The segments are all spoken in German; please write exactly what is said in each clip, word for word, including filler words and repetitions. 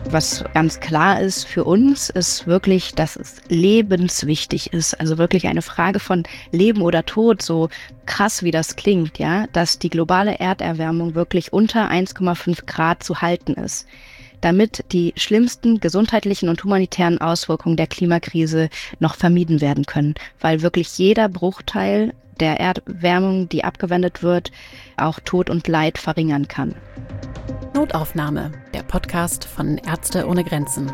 Was ganz klar ist für uns, ist wirklich, dass es lebenswichtig ist. Also wirklich eine Frage von Leben oder Tod, so krass wie das klingt, ja, dass die globale Erderwärmung wirklich unter eins Komma fünf Grad zu halten ist, damit die schlimmsten gesundheitlichen und humanitären Auswirkungen der Klimakrise noch vermieden werden können, weil wirklich jeder Bruchteil der Erderwärmung, die abgewendet wird, auch Tod und Leid verringern kann. Notaufnahme, der Podcast von Ärzte ohne Grenzen.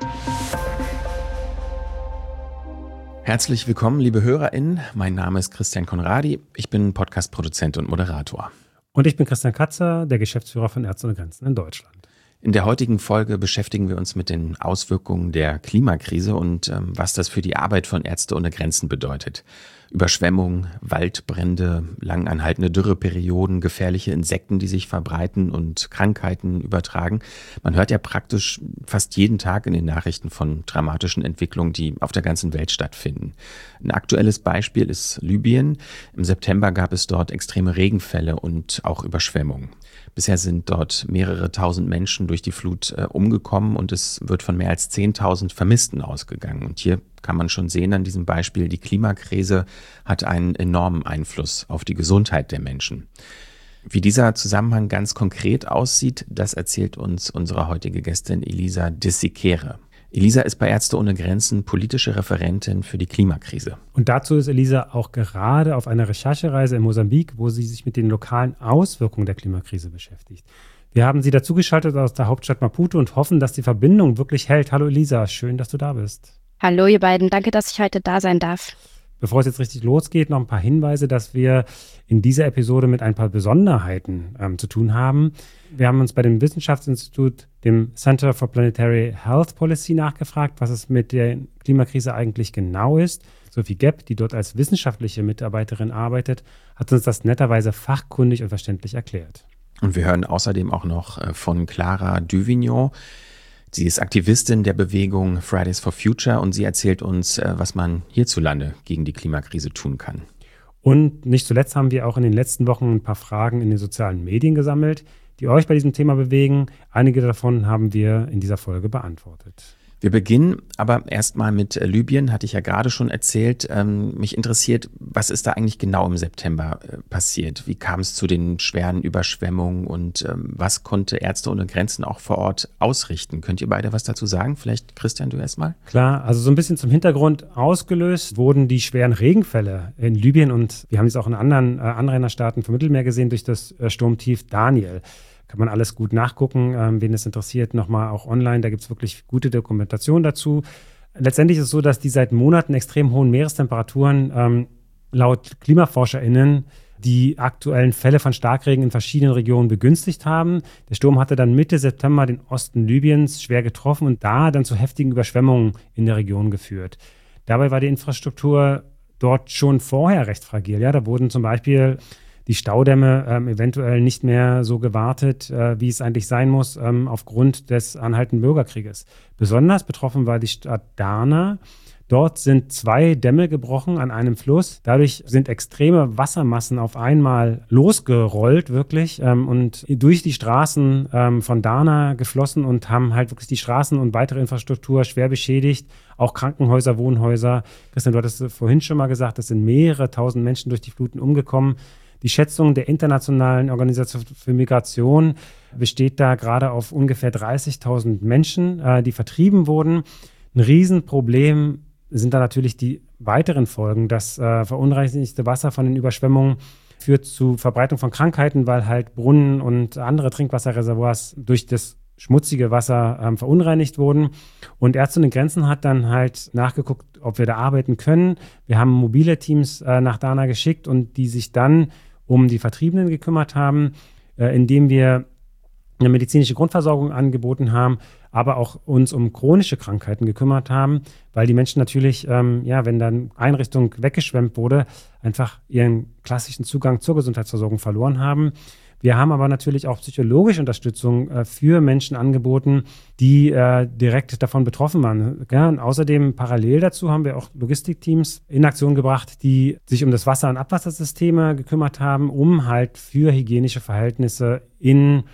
Herzlich willkommen, liebe HörerInnen. Mein Name ist Christian Conradi. Ich bin Podcast-Produzent und Moderator. Und ich bin Christian Katzer, der Geschäftsführer von Ärzte ohne Grenzen in Deutschland. In der heutigen Folge beschäftigen wir uns mit den Auswirkungen der Klimakrise und ähm, was das für die Arbeit von Ärzte ohne Grenzen bedeutet. Überschwemmungen, Waldbrände, lang anhaltende Dürreperioden, gefährliche Insekten, die sich verbreiten und Krankheiten übertragen. Man hört ja praktisch fast jeden Tag in den Nachrichten von dramatischen Entwicklungen, die auf der ganzen Welt stattfinden. Ein aktuelles Beispiel ist Libyen. Im September gab es dort extreme Regenfälle und auch Überschwemmungen. Bisher sind dort mehrere tausend Menschen durch die Flut äh, umgekommen und es wird von mehr als zehntausend Vermissten ausgegangen. Und hier kann man schon sehen an diesem Beispiel, die Klimakrise hat einen enormen Einfluss auf die Gesundheit der Menschen. Wie dieser Zusammenhang ganz konkret aussieht, das erzählt uns unsere heutige Gästin Elisa Dissikere. Elisa ist bei Ärzte ohne Grenzen politische Referentin für die Klimakrise. Und dazu ist Elisa auch gerade auf einer Recherchereise in Mosambik, wo sie sich mit den lokalen Auswirkungen der Klimakrise beschäftigt. Wir haben sie dazugeschaltet aus der Hauptstadt Maputo und hoffen, dass die Verbindung wirklich hält. Hallo Elisa, schön, dass du da bist. Hallo ihr beiden, danke, dass ich heute da sein darf. Bevor es jetzt richtig losgeht, noch ein paar Hinweise, dass wir in dieser Episode mit ein paar Besonderheiten ähm, zu tun haben. Wir haben uns bei dem Wissenschaftsinstitut, dem Center for Planetary Health Policy, nachgefragt, was es mit der Klimakrise eigentlich genau ist. Sophie Gepp, die dort als wissenschaftliche Mitarbeiterin arbeitet, hat uns das netterweise fachkundig und verständlich erklärt. Und wir hören außerdem auch noch von Clara Duvignon. Sie ist Aktivistin der Bewegung Fridays for Future und sie erzählt uns, was man hierzulande gegen die Klimakrise tun kann. Und nicht zuletzt haben wir auch in den letzten Wochen ein paar Fragen in den sozialen Medien gesammelt, die euch bei diesem Thema bewegen. Einige davon haben wir in dieser Folge beantwortet. Wir beginnen aber erstmal mit Libyen, hatte ich ja gerade schon erzählt. Ähm, mich interessiert, was ist da eigentlich genau im September äh, passiert? Wie kam es zu den schweren Überschwemmungen und ähm, was konnte Ärzte ohne Grenzen auch vor Ort ausrichten? Könnt ihr beide was dazu sagen? Vielleicht Christian, du erstmal? Klar, also so ein bisschen zum Hintergrund ausgelöst wurden die schweren Regenfälle in Libyen und wir haben es auch in anderen äh, Anrainerstaaten vom Mittelmeer gesehen durch das äh, Sturmtief Daniel. Kann man alles gut nachgucken, ähm, wen es interessiert, nochmal auch online. Da gibt es wirklich gute Dokumentation dazu. Letztendlich ist es so, dass die seit Monaten extrem hohen Meerestemperaturen ähm, laut KlimaforscherInnen die aktuellen Fälle von Starkregen in verschiedenen Regionen begünstigt haben. Der Sturm hatte dann Mitte September den Osten Libyens schwer getroffen und da dann zu heftigen Überschwemmungen in der Region geführt. Dabei war die Infrastruktur dort schon vorher recht fragil. Ja, da wurden zum Beispiel die Staudämme ähm, eventuell nicht mehr so gewartet, äh, wie es eigentlich sein muss, ähm, aufgrund des anhaltenden Bürgerkrieges. Besonders betroffen war die Stadt Darna. Dort sind zwei Dämme gebrochen an einem Fluss. Dadurch sind extreme Wassermassen auf einmal losgerollt, wirklich, ähm, und durch die Straßen ähm, von Darna geflossen und haben halt wirklich die Straßen und weitere Infrastruktur schwer beschädigt. Auch Krankenhäuser, Wohnhäuser. Christian, du hattest vorhin schon mal gesagt, es sind mehrere tausend Menschen durch die Fluten umgekommen. Die Schätzung der Internationalen Organisation für Migration besteht da gerade auf ungefähr dreißigtausend Menschen, äh, die vertrieben wurden. Ein Riesenproblem sind da natürlich die weiteren Folgen. Das äh, verunreinigte Wasser von den Überschwemmungen führt zu Verbreitung von Krankheiten, weil halt Brunnen und andere Trinkwasserreservoirs durch das schmutzige Wasser ähm, verunreinigt wurden. Und Ärzte ohne Grenzen hat dann halt nachgeguckt, ob wir da arbeiten können. Wir haben mobile Teams äh, nach Darna geschickt und die sich dann um die Vertriebenen gekümmert haben, äh, indem wir eine medizinische Grundversorgung angeboten haben, aber auch uns um chronische Krankheiten gekümmert haben, weil die Menschen natürlich, ähm, ja, wenn dann Einrichtung weggeschwemmt wurde, einfach ihren klassischen Zugang zur Gesundheitsversorgung verloren haben. Wir haben aber natürlich auch psychologische Unterstützung äh, für Menschen angeboten, die äh, direkt davon betroffen waren. Ja, und außerdem parallel dazu haben wir auch Logistikteams in Aktion gebracht, die sich um das Wasser- und Abwassersysteme gekümmert haben, um halt für hygienische Verhältnisse in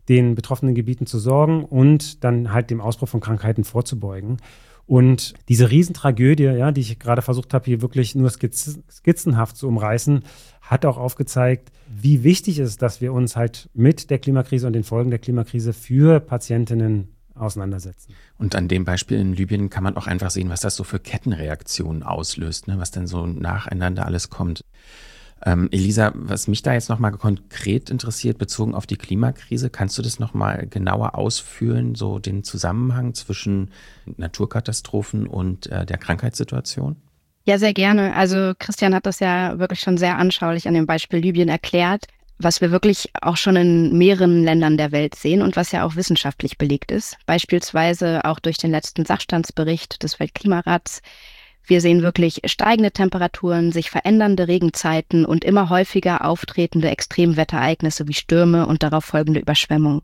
den betroffenen Gebieten zu sorgen und dann halt dem Ausbruch von Krankheiten vorzubeugen. Und diese Riesentragödie, ja, die ich gerade versucht habe, hier wirklich nur skizz- skizzenhaft zu umreißen, hat auch aufgezeigt, wie wichtig es ist, dass wir uns halt mit der Klimakrise und den Folgen der Klimakrise für Patientinnen auseinandersetzen. Und an dem Beispiel in Libyen kann man auch einfach sehen, was das so für Kettenreaktionen auslöst, ne? Was dann so nacheinander alles kommt. Ähm, Elisa, was mich da jetzt nochmal konkret interessiert, bezogen auf die Klimakrise, kannst du das nochmal genauer ausführen, so den Zusammenhang zwischen Naturkatastrophen und äh, der Krankheitssituation? Ja, sehr gerne. Also Christian hat das ja wirklich schon sehr anschaulich an dem Beispiel Libyen erklärt, was wir wirklich auch schon in mehreren Ländern der Welt sehen und was ja auch wissenschaftlich belegt ist. Beispielsweise auch durch den letzten Sachstandsbericht des Weltklimarats. Wir sehen wirklich steigende Temperaturen, sich verändernde Regenzeiten und immer häufiger auftretende Extremwetterereignisse wie Stürme und darauf folgende Überschwemmungen.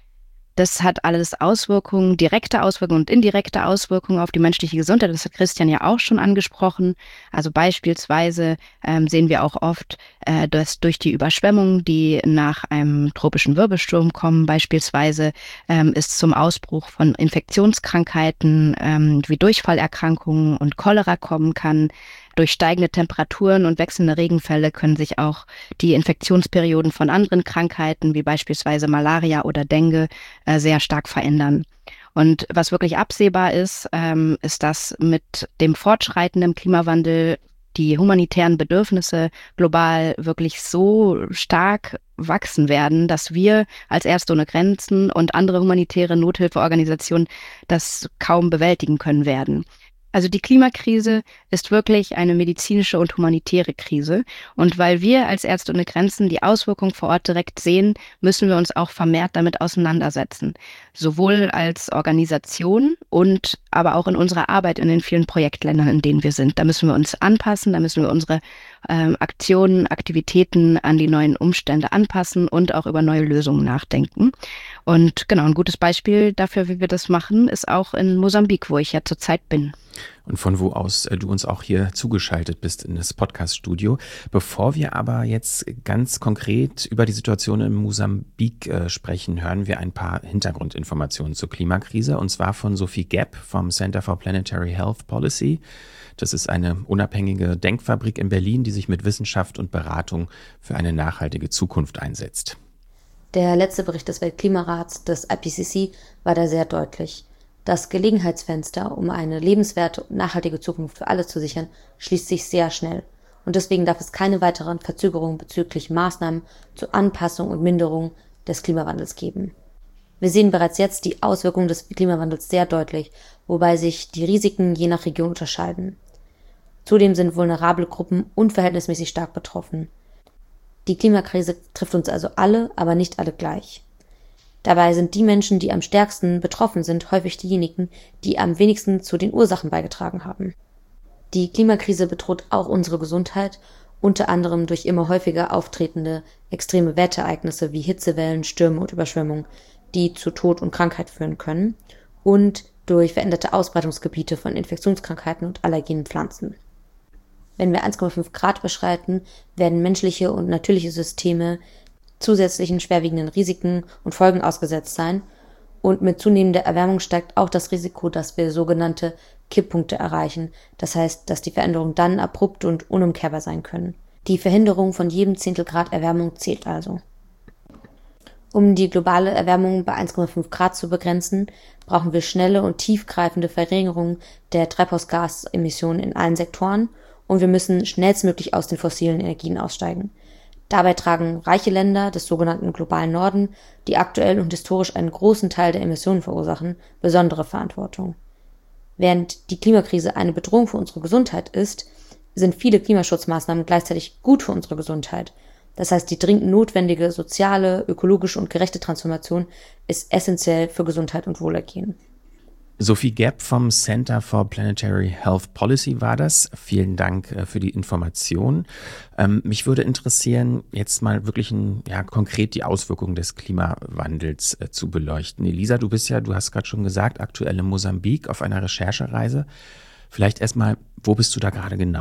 Das hat alles Auswirkungen, direkte Auswirkungen und indirekte Auswirkungen auf die menschliche Gesundheit. Das hat Christian ja auch schon angesprochen. Also beispielsweise ähm, sehen wir auch oft, äh, dass durch die Überschwemmungen, die nach einem tropischen Wirbelsturm kommen, beispielsweise ähm, es zum Ausbruch von Infektionskrankheiten ähm, wie Durchfallerkrankungen und Cholera kommen kann. Durch steigende Temperaturen und wechselnde Regenfälle können sich auch die Infektionsperioden von anderen Krankheiten, wie beispielsweise Malaria oder Dengue, äh, sehr stark verändern. Und was wirklich absehbar ist, ähm, ist, dass mit dem fortschreitenden Klimawandel die humanitären Bedürfnisse global wirklich so stark wachsen werden, dass wir als Ärzte ohne Grenzen und andere humanitäre Nothilfeorganisationen das kaum bewältigen können werden. Also die Klimakrise ist wirklich eine medizinische und humanitäre Krise. Und weil wir als Ärzte ohne Grenzen die Auswirkungen vor Ort direkt sehen, müssen wir uns auch vermehrt damit auseinandersetzen. Sowohl als Organisation und aber auch in unserer Arbeit in den vielen Projektländern, in denen wir sind. Da müssen wir uns anpassen, da müssen wir unsere ähm, Aktionen, Aktivitäten an die neuen Umstände anpassen und auch über neue Lösungen nachdenken. Und genau, ein gutes Beispiel dafür, wie wir das machen, ist auch in Mosambik, wo ich ja zurzeit bin. Und von wo aus äh, du uns auch hier zugeschaltet bist in das Podcast-Studio. Bevor wir aber jetzt ganz konkret über die Situation in Mosambik äh, sprechen, hören wir ein paar Hintergrundinformationen zur Klimakrise, und zwar von Sophie Gepp vom Center for Planetary Health Policy. Das ist eine unabhängige Denkfabrik in Berlin, die sich mit Wissenschaft und Beratung für eine nachhaltige Zukunft einsetzt. Der letzte Bericht des Weltklimarats, des I P C C, war da sehr deutlich. Das Gelegenheitsfenster, um eine lebenswerte und nachhaltige Zukunft für alle zu sichern, schließt sich sehr schnell. Und deswegen darf es keine weiteren Verzögerungen bezüglich Maßnahmen zur Anpassung und Minderung des Klimawandels geben. Wir sehen bereits jetzt die Auswirkungen des Klimawandels sehr deutlich, wobei sich die Risiken je nach Region unterscheiden. Zudem sind vulnerable Gruppen unverhältnismäßig stark betroffen. Die Klimakrise trifft uns also alle, aber nicht alle gleich. Dabei sind die Menschen, die am stärksten betroffen sind, häufig diejenigen, die am wenigsten zu den Ursachen beigetragen haben. Die Klimakrise bedroht auch unsere Gesundheit, unter anderem durch immer häufiger auftretende extreme Wetterereignisse wie Hitzewellen, Stürme und Überschwemmungen, die zu Tod und Krankheit führen können, und durch veränderte Ausbreitungsgebiete von Infektionskrankheiten und allergenen Pflanzen. Wenn wir eins Komma fünf Grad überschreiten, werden menschliche und natürliche Systeme zusätzlichen schwerwiegenden Risiken und Folgen ausgesetzt sein, und mit zunehmender Erwärmung steigt auch das Risiko, dass wir sogenannte Kipppunkte erreichen, das heißt, dass die Veränderungen dann abrupt und unumkehrbar sein können. Die Verhinderung von jedem Zehntel Grad Erwärmung zählt also. Um die globale Erwärmung bei eins Komma fünf Grad zu begrenzen, brauchen wir schnelle und tiefgreifende Verringerungen der Treibhausgasemissionen in allen Sektoren, und wir müssen schnellstmöglich aus den fossilen Energien aussteigen. Dabei tragen reiche Länder des sogenannten globalen Norden, die aktuell und historisch einen großen Teil der Emissionen verursachen, besondere Verantwortung. Während die Klimakrise eine Bedrohung für unsere Gesundheit ist, sind viele Klimaschutzmaßnahmen gleichzeitig gut für unsere Gesundheit. Das heißt, die dringend notwendige soziale, ökologische und gerechte Transformation ist essentiell für Gesundheit und Wohlergehen. Sophie Gepp vom Center for Planetary Health Policy war das. Vielen Dank äh, für die Information. Ähm, mich würde interessieren, jetzt mal wirklich ein, ja, konkret die Auswirkungen des Klimawandels äh, zu beleuchten. Elisa, du bist ja, du hast gerade schon gesagt, aktuell in Mosambik auf einer Recherchereise. Vielleicht erstmal, wo bist du da gerade genau?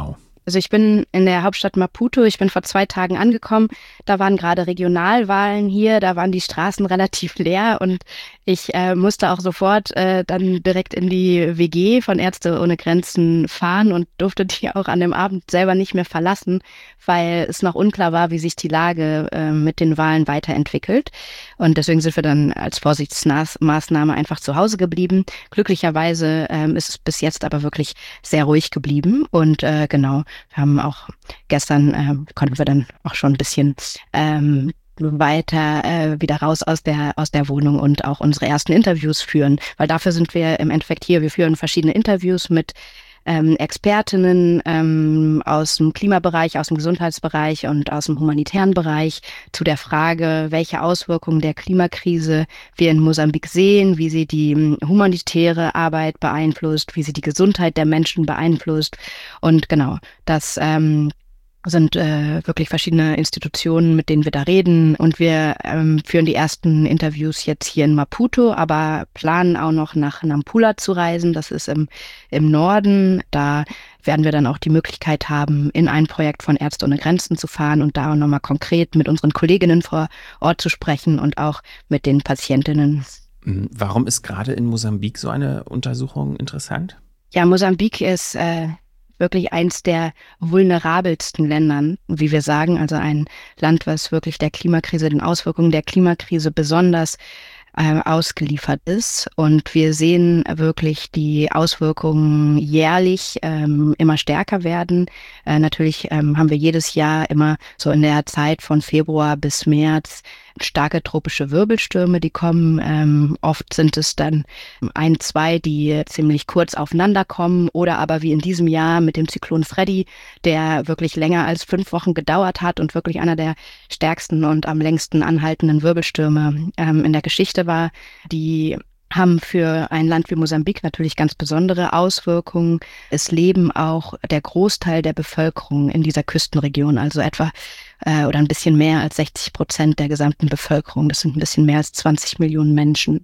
Also ich bin in der Hauptstadt Maputo, ich bin vor zwei Tagen angekommen, da waren gerade Regionalwahlen hier, da waren die Straßen relativ leer und ich äh, musste auch sofort äh, dann direkt in die W G von Ärzte ohne Grenzen fahren und durfte die auch an dem Abend selber nicht mehr verlassen, weil es noch unklar war, wie sich die Lage äh, mit den Wahlen weiterentwickelt. Und deswegen sind wir dann als Vorsichtsmaßnahme einfach zu Hause geblieben. Glücklicherweise ähm, ist es bis jetzt aber wirklich sehr ruhig geblieben und äh, genau, wir haben auch gestern, äh, konnten wir dann auch schon ein bisschen ähm, weiter äh, wieder raus aus der aus der Wohnung und auch unsere ersten Interviews führen, weil dafür sind wir im Endeffekt hier. Wir führen verschiedene Interviews mit ähm, Expertinnen ähm, aus dem Klimabereich, aus dem Gesundheitsbereich und aus dem humanitären Bereich zu der Frage, welche Auswirkungen der Klimakrise wir in Mosambik sehen, wie sie die humanitäre Arbeit beeinflusst, wie sie die Gesundheit der Menschen beeinflusst. Und genau, das ähm, sind äh, wirklich verschiedene Institutionen, mit denen wir da reden. Und wir ähm, führen die ersten Interviews jetzt hier in Maputo, aber planen auch noch nach Nampula zu reisen. Das ist im, im Norden. Da werden wir dann auch die Möglichkeit haben, in ein Projekt von Ärzte ohne Grenzen zu fahren und da auch nochmal konkret mit unseren Kolleginnen vor Ort zu sprechen und auch mit den Patientinnen. Warum ist gerade in Mosambik so eine Untersuchung interessant? Ja, Mosambik ist äh, wirklich eins der vulnerabelsten Ländern, wie wir sagen, also ein Land, was wirklich der Klimakrise, den Auswirkungen der Klimakrise besonders äh, ausgeliefert ist. Und wir sehen wirklich die Auswirkungen jährlich ähm, immer stärker werden. Äh, natürlich ähm, haben wir jedes Jahr immer so in der Zeit von Februar bis März starke tropische Wirbelstürme, die kommen. Ähm, oft sind es dann ein, zwei, die ziemlich kurz aufeinander kommen oder aber wie in diesem Jahr mit dem Zyklon Freddy, der wirklich länger als fünf Wochen gedauert hat und wirklich einer der stärksten und am längsten anhaltenden Wirbelstürme ähm, in der Geschichte war. Die haben für ein Land wie Mosambik natürlich ganz besondere Auswirkungen. Es leben auch der Großteil der Bevölkerung in dieser Küstenregion, also etwa äh, oder ein bisschen mehr als sechzig Prozent der gesamten Bevölkerung. Das sind ein bisschen mehr als zwanzig Millionen Menschen.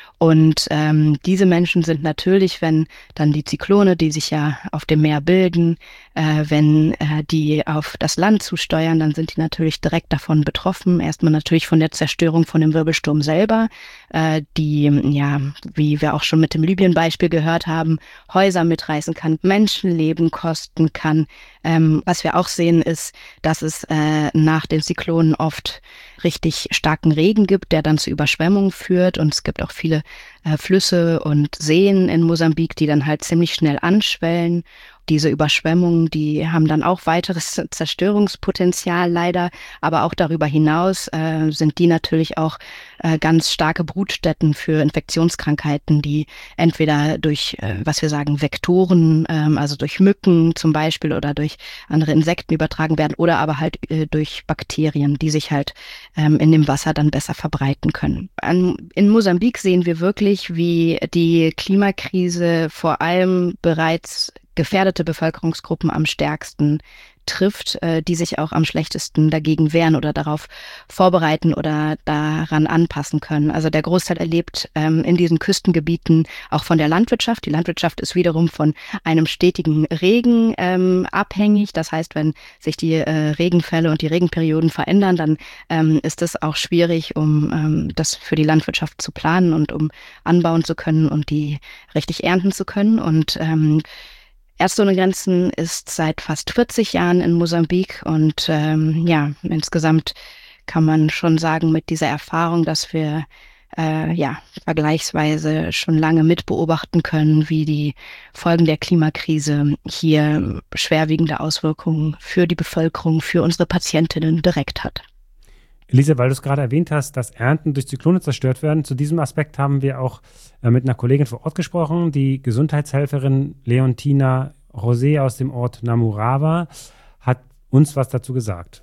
Und ähm, diese Menschen sind natürlich, wenn dann die Zyklone, die sich ja auf dem Meer bilden, äh, wenn äh, die auf das Land zusteuern, dann sind die natürlich direkt davon betroffen. Erstmal natürlich von der Zerstörung von dem Wirbelsturm selber, äh, die, ja, wie wir auch schon mit dem Libyen-Beispiel gehört haben, Häuser mitreißen kann, Menschenleben kosten kann. Ähm, was wir auch sehen, ist, dass es äh, nach den Zyklonen oft richtig starken Regen gibt, der dann zu Überschwemmungen führt. Und es gibt auch viele äh, Flüsse und Seen in Mosambik, die dann halt ziemlich schnell anschwellen. Diese Überschwemmungen, die haben dann auch weiteres Zerstörungspotenzial leider, aber auch darüber hinaus äh, sind die natürlich auch äh, ganz starke Brutstätten für Infektionskrankheiten, die entweder durch, äh, was wir sagen, Vektoren, ähm, also durch Mücken zum Beispiel oder durch andere Insekten übertragen werden oder aber halt äh, durch Bakterien, die sich halt ähm, in dem Wasser dann besser verbreiten können. An, in Mosambik sehen wir wirklich, wie die Klimakrise vor allem bereits gefährdete Bevölkerungsgruppen am stärksten trifft, äh, die sich auch am schlechtesten dagegen wehren oder darauf vorbereiten oder daran anpassen können. Also der Großteil erlebt ähm, in diesen Küstengebieten auch von der Landwirtschaft. Die Landwirtschaft ist wiederum von einem stetigen Regen ähm, abhängig. Das heißt, wenn sich die äh, Regenfälle und die Regenperioden verändern, dann ähm, ist es auch schwierig, um ähm, das für die Landwirtschaft zu planen und um anbauen zu können und die richtig ernten zu können. Und ähm, Ärzte ohne Grenzen ist seit fast vierzig Jahren in Mosambik und ähm, ja, insgesamt kann man schon sagen, mit dieser Erfahrung, dass wir äh, ja vergleichsweise schon lange mitbeobachten können, wie die Folgen der Klimakrise hier schwerwiegende Auswirkungen für die Bevölkerung, für unsere Patientinnen direkt hat. Elisa, weil du es gerade erwähnt hast, dass Ernten durch Zyklone zerstört werden, zu diesem Aspekt haben wir auch äh, mit einer Kollegin vor Ort gesprochen, die Gesundheitshelferin Leontina José aus dem Ort Namurawa hat uns was dazu gesagt.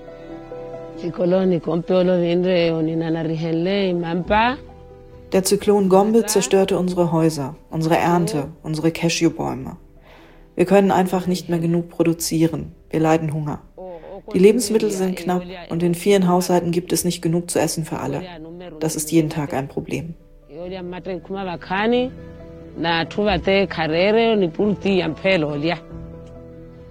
Der Zyklon Gombe zerstörte unsere Häuser, unsere Ernte, unsere Cashewbäume. Wir können einfach nicht mehr genug produzieren. Wir leiden Hunger. Die Lebensmittel sind knapp und in vielen Haushalten gibt es nicht genug zu essen für alle. Das ist jeden Tag ein Problem.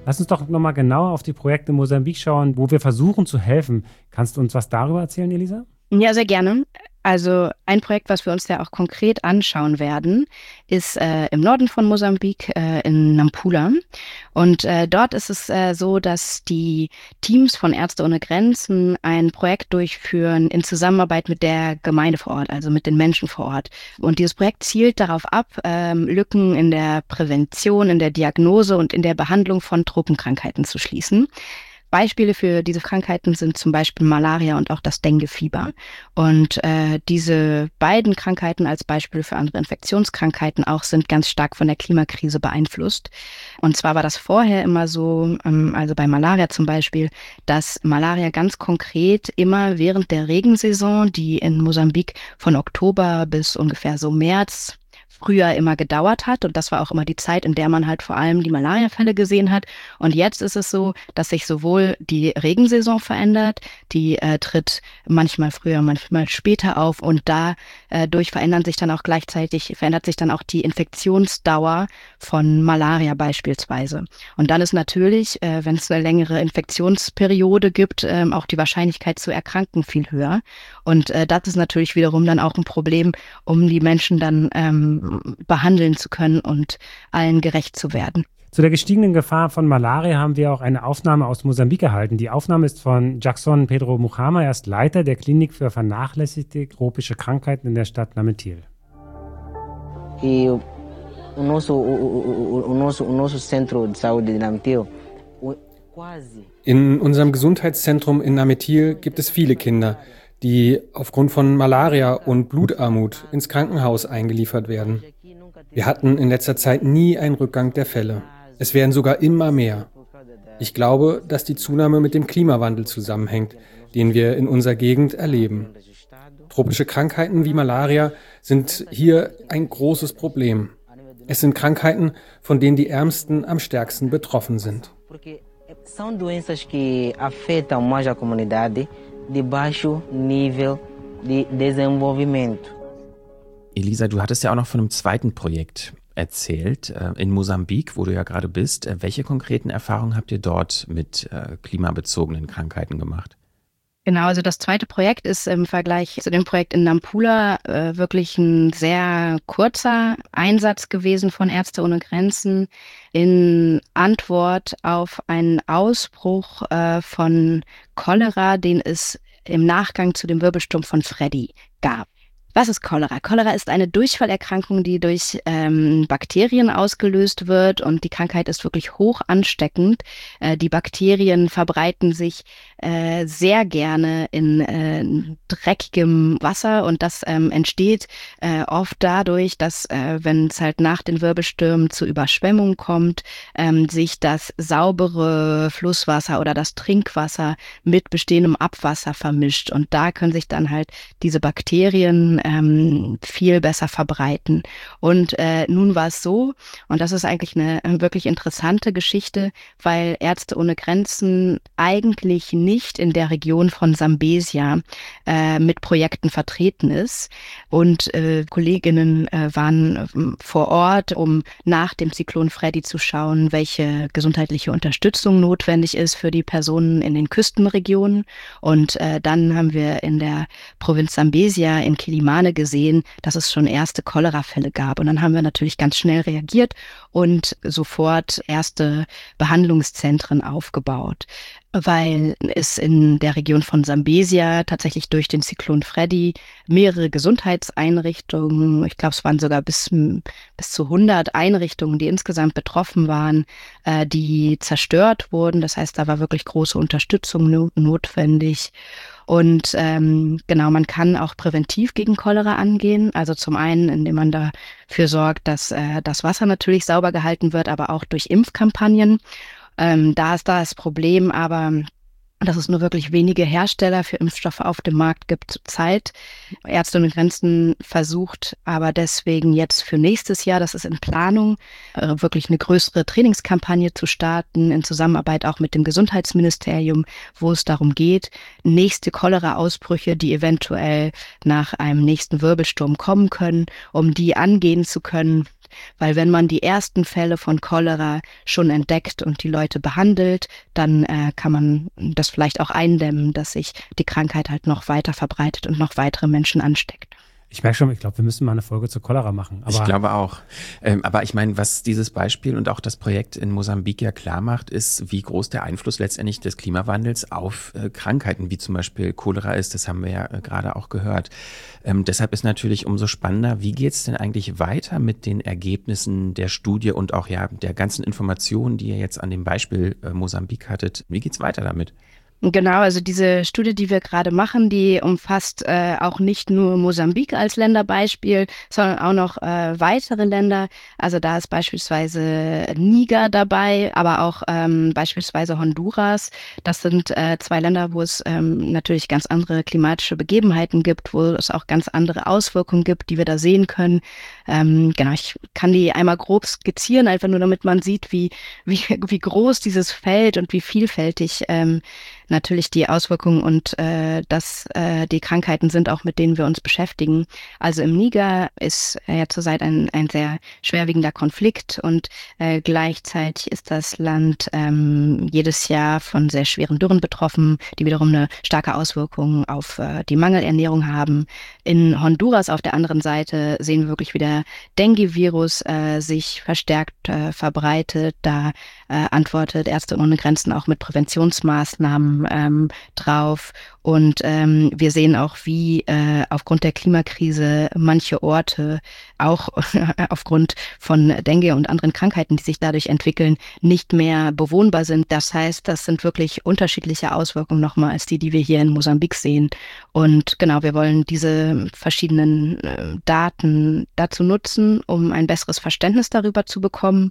Lass uns doch nochmal genauer auf die Projekte in Mosambik schauen, wo wir versuchen zu helfen. Kannst du uns was darüber erzählen, Elisa? Ja, sehr gerne. Also ein Projekt, was wir uns ja auch konkret anschauen werden, ist äh, im Norden von Mosambik, äh, in Nampula. Und äh, dort ist es äh, so, dass die Teams von Ärzte ohne Grenzen ein Projekt durchführen in Zusammenarbeit mit der Gemeinde vor Ort, also mit den Menschen vor Ort. Und dieses Projekt zielt darauf ab, ähm, Lücken in der Prävention, in der Diagnose und in der Behandlung von Tropenkrankheiten zu schließen. Beispiele für diese Krankheiten sind zum Beispiel Malaria und auch das Dengue-Fieber. Und äh, diese beiden Krankheiten als Beispiele für andere Infektionskrankheiten auch sind ganz stark von der Klimakrise beeinflusst. Und zwar war das vorher immer so, ähm, also bei Malaria zum Beispiel, dass Malaria ganz konkret immer während der Regensaison, die in Mosambik von Oktober bis ungefähr so März früher immer gedauert hat, und das war auch immer die Zeit, in der man halt vor allem die Malariafälle gesehen hat. Und jetzt ist es so, dass sich sowohl die Regensaison verändert, die äh, tritt manchmal früher, manchmal später auf, und dadurch verändern sich dann auch gleichzeitig, verändert sich dann auch die Infektionsdauer von Malaria beispielsweise. Und dann ist natürlich, äh, wenn es eine längere Infektionsperiode gibt, äh, auch die Wahrscheinlichkeit zu erkranken viel höher. Und äh, das ist natürlich wiederum dann auch ein Problem, um die Menschen dann ähm, behandeln zu können und allen gerecht zu werden. Zu der gestiegenen Gefahr von Malaria haben wir auch eine Aufnahme aus Mosambik erhalten. Die Aufnahme ist von Jackson Pedro Muchama, er ist Leiter der Klinik für vernachlässigte tropische Krankheiten in der Stadt Nametil. In unserem Gesundheitszentrum in Nametil gibt es viele Kinder, die aufgrund von Malaria und Blutarmut ins Krankenhaus eingeliefert werden. Wir hatten in letzter Zeit nie einen Rückgang der Fälle. Es werden sogar immer mehr. Ich glaube, dass die Zunahme mit dem Klimawandel zusammenhängt, den wir in unserer Gegend erleben. Tropische Krankheiten wie Malaria sind hier ein großes Problem. Es sind Krankheiten, von denen die Ärmsten am stärksten betroffen sind. São doenças que afetam mais a comunidade de baixo nível de desenvolvimento. Elisa, du hattest ja auch noch von einem zweiten Projekt erzählt, in Mosambik, wo du ja gerade bist. Welche konkreten Erfahrungen habt ihr dort mit klimabezogenen Krankheiten gemacht? Genau, also das zweite Projekt ist im Vergleich zu dem Projekt in Nampula äh, wirklich ein sehr kurzer Einsatz gewesen von Ärzte ohne Grenzen in Antwort auf einen Ausbruch äh, von Cholera, den es im Nachgang zu dem Wirbelsturm von Freddy gab. Was ist Cholera? Cholera ist eine Durchfallerkrankung, die durch ähm, Bakterien ausgelöst wird, und die Krankheit ist wirklich hoch ansteckend. Äh, die Bakterien verbreiten sich äh, sehr gerne in äh, dreckigem Wasser, und das ähm, entsteht äh, oft dadurch, dass, äh, wenn es halt nach den Wirbelstürmen zu Überschwemmungen kommt, ähm, sich das saubere Flusswasser oder das Trinkwasser mit bestehendem Abwasser vermischt, und da können sich dann halt diese Bakterien ähm, viel besser verbreiten. Und äh, nun war es so, und das ist eigentlich eine wirklich interessante Geschichte, weil Ärzte ohne Grenzen eigentlich nicht in der Region von Sambesia äh, mit Projekten vertreten ist. Und äh, Kolleginnen äh, waren äh, vor Ort, um nach dem Zyklon Freddy zu schauen, welche gesundheitliche Unterstützung notwendig ist für die Personen in den Küstenregionen. Und äh, dann haben wir in der Provinz Sambesia in Kilimane gesehen, dass es schon erste Cholera-Fälle gab. Und dann haben wir natürlich ganz schnell reagiert und sofort erste Behandlungszentren aufgebaut, weil es in der Region von Sambesia tatsächlich durch den Zyklon Freddy mehrere Gesundheitseinrichtungen, ich glaube, es waren sogar bis, bis zu hundert Einrichtungen, die insgesamt betroffen waren, äh, die zerstört wurden. Das heißt, da war wirklich große Unterstützung no- notwendig. Und ähm, genau, man kann auch präventiv gegen Cholera angehen. Also zum einen, indem man dafür sorgt, dass äh, das Wasser natürlich sauber gehalten wird, aber auch durch Impfkampagnen. Ähm, da ist da das Problem, aber dass es nur wirklich wenige Hersteller für Impfstoffe auf dem Markt gibt zurzeit. Ärzte ohne Grenzen versucht aber deswegen jetzt für nächstes Jahr, das ist in Planung, wirklich eine größere Trainingskampagne zu starten, in Zusammenarbeit auch mit dem Gesundheitsministerium, wo es darum geht, nächste Cholera-Ausbrüche, die eventuell nach einem nächsten Wirbelsturm kommen können, um die angehen zu können, ist. Weil wenn man die ersten Fälle von Cholera schon entdeckt und die Leute behandelt, dann äh, kann man das vielleicht auch eindämmen, dass sich die Krankheit halt noch weiter verbreitet und noch weitere Menschen ansteckt. Ich merke schon, ich glaube, wir müssen mal eine Folge zur Cholera machen. Aber ich glaube auch. Ähm, aber ich meine, was dieses Beispiel und auch das Projekt in Mosambik ja klar macht, ist, wie groß der Einfluss letztendlich des Klimawandels auf äh, Krankheiten wie zum Beispiel Cholera ist. Das haben wir ja äh, gerade auch gehört. Ähm, deshalb ist natürlich umso spannender, wie geht es denn eigentlich weiter mit den Ergebnissen der Studie und auch ja der ganzen Informationen, die ihr jetzt an dem Beispiel äh, Mosambik hattet. Wie geht's weiter damit? Genau, also diese Studie, die wir gerade machen, die umfasst äh, auch nicht nur Mosambik als Länderbeispiel, sondern auch noch äh, weitere Länder. Also da ist beispielsweise Niger dabei, aber auch ähm, beispielsweise Honduras. Das sind äh, zwei Länder, wo es ähm, natürlich ganz andere klimatische Begebenheiten gibt, wo es auch ganz andere Auswirkungen gibt, die wir da sehen können. Ähm, genau, ich kann die einmal grob skizzieren, einfach nur damit man sieht, wie wie wie groß dieses Feld und wie vielfältig ähm, natürlich die Auswirkungen und äh, dass äh, die Krankheiten sind, auch mit denen wir uns beschäftigen. Also im Niger ist äh, ja zurzeit ein, ein sehr schwerwiegender Konflikt und äh, gleichzeitig ist das Land ähm, jedes Jahr von sehr schweren Dürren betroffen, die wiederum eine starke Auswirkung auf äh, die Mangelernährung haben. In Honduras auf der anderen Seite sehen wir wirklich, wie der Dengue-Virus äh, sich verstärkt äh, verbreitet. Da äh, antwortet Ärzte ohne Grenzen auch mit Präventionsmaßnahmen ähm, drauf. Und ähm, wir sehen auch, wie äh, aufgrund der Klimakrise manche Orte auch aufgrund von Dengue und anderen Krankheiten, die sich dadurch entwickeln, nicht mehr bewohnbar sind. Das heißt, das sind wirklich unterschiedliche Auswirkungen nochmal als die, die wir hier in Mosambik sehen. Und genau, wir wollen diese verschiedenen äh, Daten dazu nutzen, um ein besseres Verständnis darüber zu bekommen,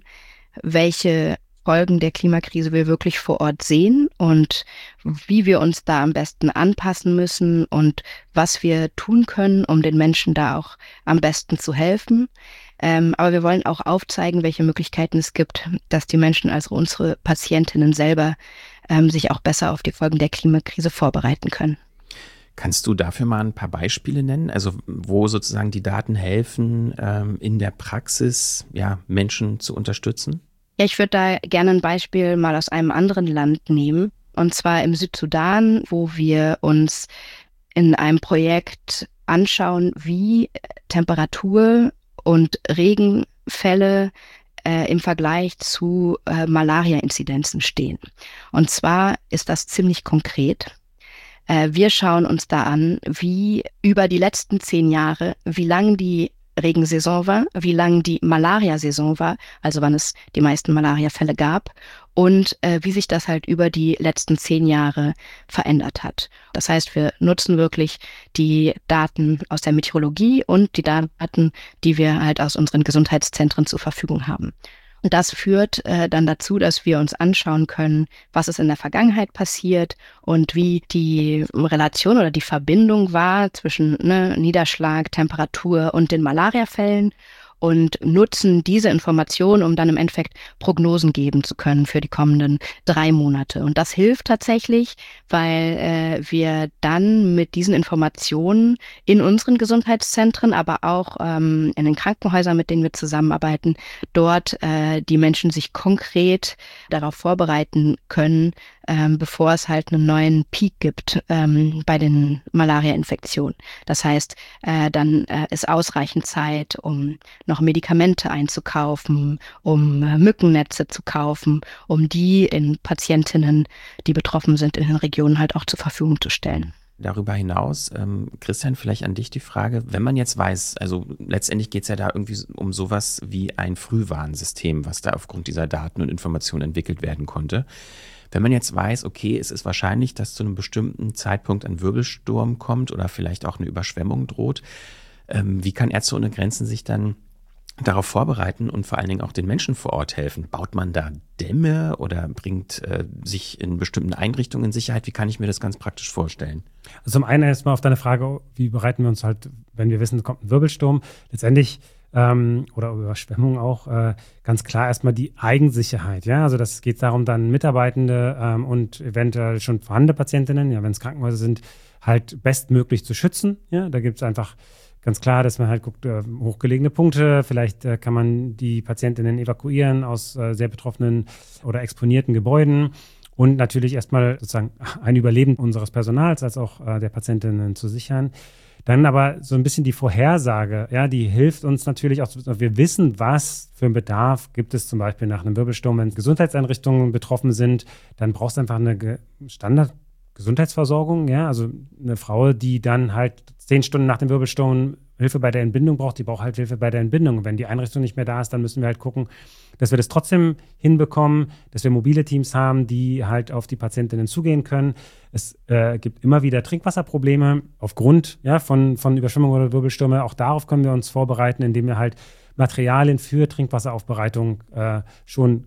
welche Folgen der Klimakrise wir wirklich vor Ort sehen und wie wir uns da am besten anpassen müssen und was wir tun können, um den Menschen da auch am besten zu helfen. Ähm, aber wir wollen auch aufzeigen, welche Möglichkeiten es gibt, dass die Menschen, also unsere Patientinnen selber, ähm, sich auch besser auf die Folgen der Klimakrise vorbereiten können. Kannst du dafür mal ein paar Beispiele nennen, also wo sozusagen die Daten helfen, ähm, in der Praxis ja, Menschen zu unterstützen? Ja, ich würde da gerne ein Beispiel mal aus einem anderen Land nehmen, und zwar im Südsudan, wo wir uns in einem Projekt anschauen, wie Temperatur und Regenfälle äh, im Vergleich zu äh, Malaria-Inzidenzen stehen. Und zwar ist das ziemlich konkret. Äh, wir schauen uns da an, wie über die letzten zehn Jahre, wie lang die Regensaison war, wie lang die Malaria-Saison war, also wann es die meisten Malaria-Fälle gab und äh, wie sich das halt über die letzten zehn Jahre verändert hat. Das heißt, wir nutzen wirklich die Daten aus der Meteorologie und die Daten, die wir halt aus unseren Gesundheitszentren zur Verfügung haben. Und das führt äh, dann dazu, dass wir uns anschauen können, was ist in der Vergangenheit passiert und wie die Relation oder die Verbindung war zwischen ne, Niederschlag, Temperatur und den Malariafällen und nutzen diese Informationen, um dann im Endeffekt Prognosen geben zu können für die kommenden drei Monate. Und das hilft tatsächlich, weil äh, wir dann mit diesen Informationen in unseren Gesundheitszentren, aber auch ähm, in den Krankenhäusern, mit denen wir zusammenarbeiten, dort äh, die Menschen sich konkret darauf vorbereiten können, ähm, bevor es halt einen neuen Peak gibt ähm, bei den Malaria-Infektionen. Das heißt, äh, dann äh, ist ausreichend Zeit, um noch Medikamente einzukaufen, um äh, Mückennetze zu kaufen, um die in Patientinnen, die betroffen sind, in den Regionen halt auch zur Verfügung zu stellen. Darüber hinaus, ähm, Christian, vielleicht an dich die Frage, wenn man jetzt weiß, also letztendlich geht es ja da irgendwie um sowas wie ein Frühwarnsystem, was da aufgrund dieser Daten und Informationen entwickelt werden konnte. Wenn man jetzt weiß, okay, es ist wahrscheinlich, dass zu einem bestimmten Zeitpunkt ein Wirbelsturm kommt oder vielleicht auch eine Überschwemmung droht, ähm, wie kann Ärzte ohne Grenzen sich dann darauf vorbereiten und vor allen Dingen auch den Menschen vor Ort helfen? Baut man da Dämme oder bringt äh, sich in bestimmten Einrichtungen in Sicherheit? Wie kann ich mir das ganz praktisch vorstellen? Also zum einen erstmal auf deine Frage, wie bereiten wir uns halt, wenn wir wissen, es kommt ein Wirbelsturm, letztendlich ähm, oder Überschwemmung auch, äh, ganz klar erstmal die Eigensicherheit. Ja? Also das geht darum, dann Mitarbeitende ähm, und eventuell schon vorhandene Patientinnen, ja, wenn es Krankenhäuser sind, halt bestmöglich zu schützen. Ja? Da gibt es einfach ganz klar, dass man halt guckt, äh, hochgelegene Punkte, vielleicht äh, kann man die Patientinnen evakuieren aus äh, sehr betroffenen oder exponierten Gebäuden und natürlich erstmal sozusagen ein Überleben unseres Personals als auch äh, der Patientinnen zu sichern. Dann aber so ein bisschen die Vorhersage, ja, die hilft uns natürlich auch, wir wissen, was für einen Bedarf gibt es zum Beispiel nach einem Wirbelsturm, wenn Gesundheitseinrichtungen betroffen sind, dann brauchst du einfach eine Standard-Gesundheitsversorgung, ja, also eine Frau, die dann halt zehn Stunden nach dem Wirbelsturm Hilfe bei der Entbindung braucht, die braucht halt Hilfe bei der Entbindung. Und wenn die Einrichtung nicht mehr da ist, dann müssen wir halt gucken, dass wir das trotzdem hinbekommen, dass wir mobile Teams haben, die halt auf die Patientinnen zugehen können. Es äh, gibt immer wieder Trinkwasserprobleme aufgrund ja, von, von Überschwemmungen oder Wirbelstürme. Auch darauf können wir uns vorbereiten, indem wir halt Materialien für Trinkwasseraufbereitung äh, schon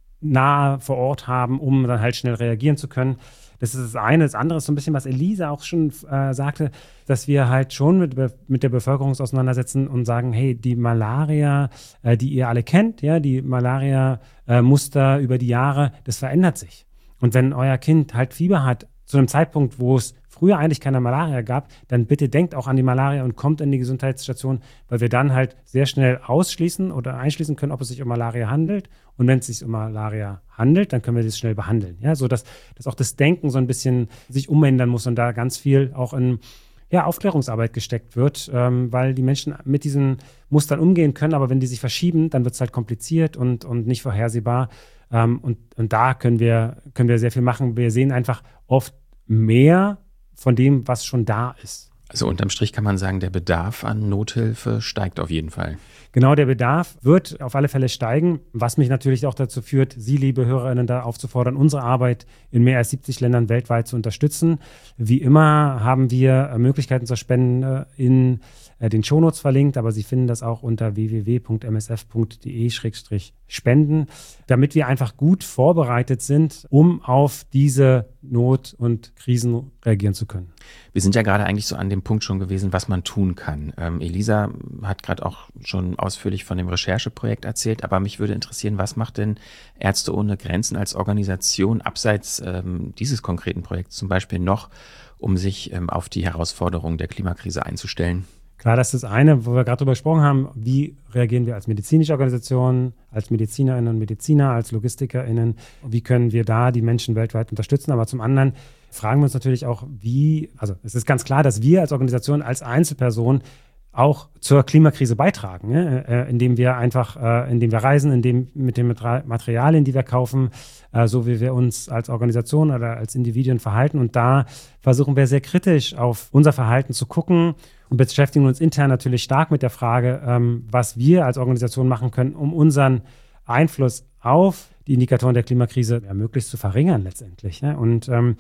nahe vor Ort haben, um dann halt schnell reagieren zu können. Das ist das eine. Das andere ist so ein bisschen, was Elisa auch schon äh, sagte, dass wir halt schon mit, mit der Bevölkerung uns auseinandersetzen und sagen, hey, die Malaria, äh, die ihr alle kennt, ja, die Malaria-Muster äh, über die Jahre, das verändert sich. Und wenn euer Kind halt Fieber hat, zu einem Zeitpunkt, wo es früher eigentlich keine Malaria gab, dann bitte denkt auch an die Malaria und kommt in die Gesundheitsstation, weil wir dann halt sehr schnell ausschließen oder einschließen können, ob es sich um Malaria handelt. Und wenn es sich um Malaria handelt, dann können wir das schnell behandeln. Ja, so dass, dass auch das Denken so ein bisschen sich umändern muss und da ganz viel auch in ja, Aufklärungsarbeit gesteckt wird, ähm, weil die Menschen mit diesen Mustern umgehen können, aber wenn die sich verschieben, dann wird es halt kompliziert und, und nicht vorhersehbar. Ähm, und, und da können wir, können wir sehr viel machen. Wir sehen einfach oft mehr von dem, was schon da ist. Also unterm Strich kann man sagen, der Bedarf an Nothilfe steigt auf jeden Fall. Genau, der Bedarf wird auf alle Fälle steigen, was mich natürlich auch dazu führt, Sie, liebe HörerInnen, da aufzufordern, unsere Arbeit in mehr als siebzig Ländern weltweit zu unterstützen. Wie immer haben wir Möglichkeiten zur Spenden in den Shownotes verlinkt, aber Sie finden das auch unter w w w punkt m s f punkt d e slash spenden, damit wir einfach gut vorbereitet sind, um auf diese Not- und Krisen reagieren zu können. Wir sind ja gerade eigentlich so an dem Punkt schon gewesen, was man tun kann. Ähm, Elisa hat gerade auch schon ausführlich von dem Rechercheprojekt erzählt, aber mich würde interessieren, was macht denn Ärzte ohne Grenzen als Organisation abseits ähm, dieses konkreten Projekts zum Beispiel noch, um sich ähm, auf die Herausforderungen der Klimakrise einzustellen? Klar, das ist das eine, wo wir gerade drüber gesprochen haben, wie reagieren wir als medizinische Organisation, als MedizinerInnen und Mediziner, als LogistikerInnen, wie können wir da die Menschen weltweit unterstützen, aber zum anderen fragen wir uns natürlich auch, wie, also es ist ganz klar, dass wir als Organisation, als Einzelperson auch zur Klimakrise beitragen, ne? äh, indem wir einfach, äh, indem wir reisen, indem mit den Materialien, die wir kaufen, äh, so wie wir uns als Organisation oder als Individuen verhalten. Und da versuchen wir sehr kritisch auf unser Verhalten zu gucken und beschäftigen uns intern natürlich stark mit der Frage, ähm, was wir als Organisation machen können, um unseren Einfluss auf die Indikatoren der Klimakrise ja, möglichst zu verringern letztendlich. Ne? Und ähm,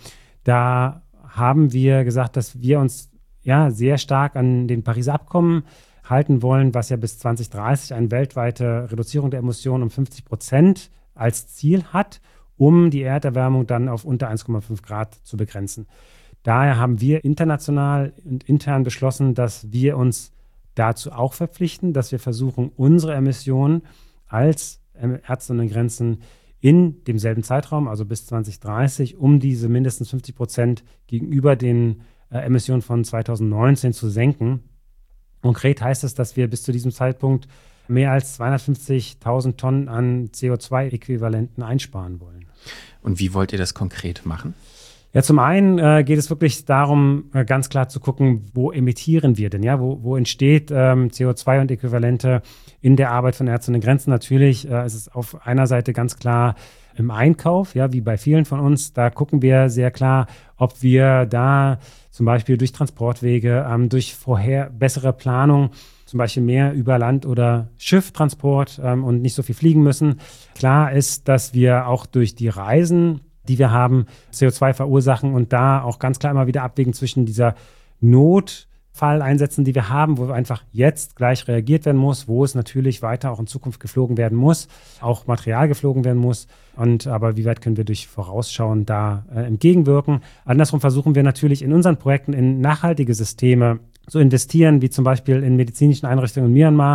da haben wir gesagt, dass wir uns ja sehr stark an den Pariser Abkommen halten wollen, was ja bis zwanzig dreißig eine weltweite Reduzierung der Emissionen um fünfzig Prozent als Ziel hat, um die Erderwärmung dann auf unter eins Komma fünf Grad zu begrenzen. Daher haben wir international und intern beschlossen, dass wir uns dazu auch verpflichten, dass wir versuchen, unsere Emissionen als Ärzte ohne Grenzen in demselben Zeitraum, also bis zwanzig dreißig, um diese mindestens fünfzig Prozent gegenüber den äh, Emissionen von zweitausendneunzehn zu senken. Konkret heißt es, dass wir bis zu diesem Zeitpunkt mehr als zweihundertfünfzigtausend Tonnen an C O zwei Äquivalenten einsparen wollen. Und wie wollt ihr das konkret machen? Ja, zum einen äh, geht es wirklich darum, äh, ganz klar zu gucken, wo emittieren wir denn, ja, wo, wo entsteht ähm, C O zwei und Äquivalente in der Arbeit von Ärzte ohne Grenzen. Natürlich äh, ist es auf einer Seite ganz klar im Einkauf, ja, wie bei vielen von uns. Da gucken wir sehr klar, ob wir da zum Beispiel durch Transportwege, ähm, durch vorher bessere Planung, zum Beispiel mehr über Land- oder Schifftransport ähm, und nicht so viel fliegen müssen. Klar ist, dass wir auch durch die Reisen, die wir haben, C O zwei verursachen und da auch ganz klar immer wieder abwägen zwischen dieser Notfalleinsätzen, die wir haben, wo einfach jetzt gleich reagiert werden muss, wo es natürlich weiter auch in Zukunft geflogen werden muss, auch Material geflogen werden muss. Und aber wie weit können wir durch Vorausschauen da äh, entgegenwirken? Andersrum versuchen wir natürlich in unseren Projekten in nachhaltige Systeme zu investieren, wie zum Beispiel in medizinischen Einrichtungen in Myanmar,